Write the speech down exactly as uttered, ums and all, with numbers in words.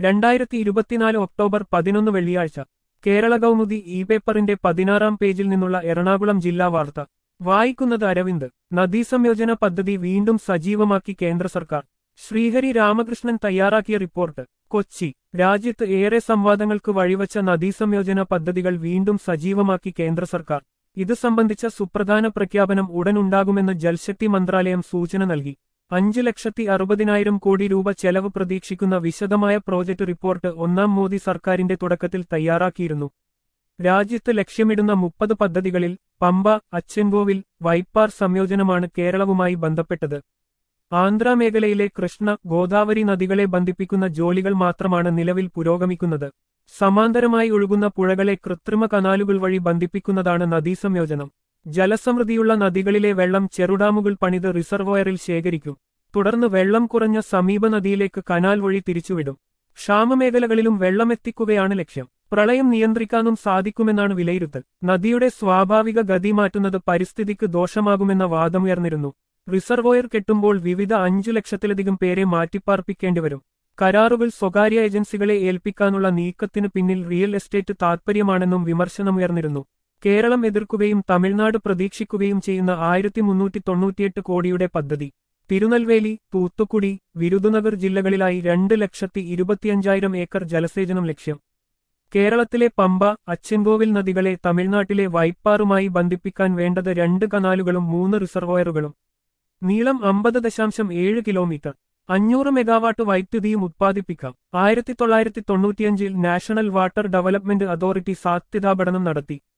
രണ്ടായിരത്തി ഇരുപത്തിനാല് ഒക്ടോബർ പതിനൊന്ന് വെള്ളിയാഴ്ച കേരള കൗമുദി ഇ പേപ്പറിന്റെ പതിനാറാം പേജിൽ നിന്നുള്ള എറണാകുളം ജില്ലാ വാർത്ത വായിക്കുന്നത് അരവിന്ദ്. നദീസംയോജന പദ്ധതി വീണ്ടും സജീവമാക്കി കേന്ദ്ര സർക്കാർ. ശ്രീഹരി രാമകൃഷ്ണൻ തയ്യാറാക്കിയ റിപ്പോർട്ട്. കൊച്ചി. രാജ്യത്ത് ഏറെ സംവാദങ്ങൾക്ക് വഴിവച്ച നദീസംയോജന പദ്ധതികൾ വീണ്ടും സജീവമാക്കി കേന്ദ്ര സർക്കാർ. ഇത് സംബന്ധിച്ച സുപ്രധാന പ്രഖ്യാപനം ഉടനുണ്ടാകുമെന്ന് ജൽശക്തി മന്ത്രാലയം സൂചന നൽകി. അഞ്ച് ലക്ഷത്തി അറുപതിനായിരം കോടി രൂപ ചെലവ് പ്രതീക്ഷിക്കുന്ന വിശദമായ പ്രോജക്ട് റിപ്പോർട്ട് ഒന്നാം മോദി സർക്കാരിന്റെ തുടക്കത്തിൽ തയ്യാറാക്കിയിരുന്നു. രാജ്യത്ത് ലക്ഷ്യമിടുന്ന മുപ്പത് പദ്ധതികളിൽ പമ്പ, അച്ചൻകോവിൽ, വൈപ്പാർ സംയോജനമാണ് കേരളവുമായി ബന്ധപ്പെട്ടത്. ആന്ധ്രാമേഖലയിലെ കൃഷ്ണ, ഗോദാവരി നദികളെ ബന്ധിപ്പിക്കുന്ന ജോലികൾ മാത്രമാണ് നിലവിൽ പുരോഗമിക്കുന്നത്. സമാന്തരമായി ഒഴുകുന്ന പുഴകളെ കൃത്രിമ കനാലുകൾ വഴി ബന്ധിപ്പിക്കുന്നതാണ് നദീസംയോജനം. ജലസമൃദ്ധിയുള്ള നദികളിലെ വെള്ളം ചെറുഡാമുകൾ പണിത് റിസർവോയറിൽ ശേഖരിക്കും. തുടർന്ന് വെള്ളം കുറഞ്ഞ സമീപ നദിയിലേക്ക് കനാൽ വഴി തിരിച്ചുവിടും. ക്ഷാമമേഖലകളിലും വെള്ളമെത്തിക്കുകയാണ് ലക്ഷ്യം. പ്രളയം നിയന്ത്രിക്കാനും സാധിക്കുമെന്നാണ് വിലയിരുത്തൽ. നദിയുടെ സ്വാഭാവിക ഗതി മാറ്റുന്നത് പരിസ്ഥിതിക്ക് ദോഷമാകുമെന്ന വാദമുയർന്നിരുന്നു. റിസർവോയർ കെട്ടുമ്പോൾ വിവിധ അഞ്ചു ലക്ഷത്തിലധികം പേരെ മാറ്റിപ്പാർപ്പിക്കേണ്ടിവരും. കരാറുകൾ സ്വകാര്യ ഏജൻസികളെ ഏൽപ്പിക്കാനുള്ള നീക്കത്തിന് പിന്നിൽ റിയൽ എസ്റ്റേറ്റ് താൽപര്യമാണെന്നും വിമർശനമുയർന്നിരുന്നു. കേരളം എതിർക്കുകയും തമിഴ്നാട് പ്രതീക്ഷിക്കുകയും ചെയ്യുന്ന ആയിരത്തി മുന്നൂറ്റി തൊണ്ണൂറ്റിയെട്ട് കോടിയുടെ പദ്ധതി തിരുനെൽവേലി, തൂത്തുക്കുടി, വിരുദുനഗർ ജില്ലകളിലായി രണ്ട് ലക്ഷത്തി ഇരുപത്തിയഞ്ചായിരം ഏക്കർ ജലസേചനം ലക്ഷ്യം. കേരളത്തിലെ പമ്പ, അച്ചൻകോവിൽ നദികളെ തമിഴ്നാട്ടിലെ വൈപ്പാറുമായി ബന്ധിപ്പിക്കാൻ വേണ്ടത് രണ്ട് കനാലുകളും മൂന്ന് റിസർവോയറുകളും. നീളം അമ്പത് ദശാംശം ഏഴ് കിലോമീറ്റർ. അഞ്ഞൂറ് മെഗാവാട്ട് വൈദ്യുതിയും ഉത്പാദിപ്പിക്കാം. ആയിരത്തി തൊള്ളായിരത്തി തൊണ്ണൂറ്റിയഞ്ചിൽ നാഷണൽ വാട്ടർ ഡെവലപ്മെന്റ് അതോറിറ്റി സാധ്യതാ പഠനം നടത്തി.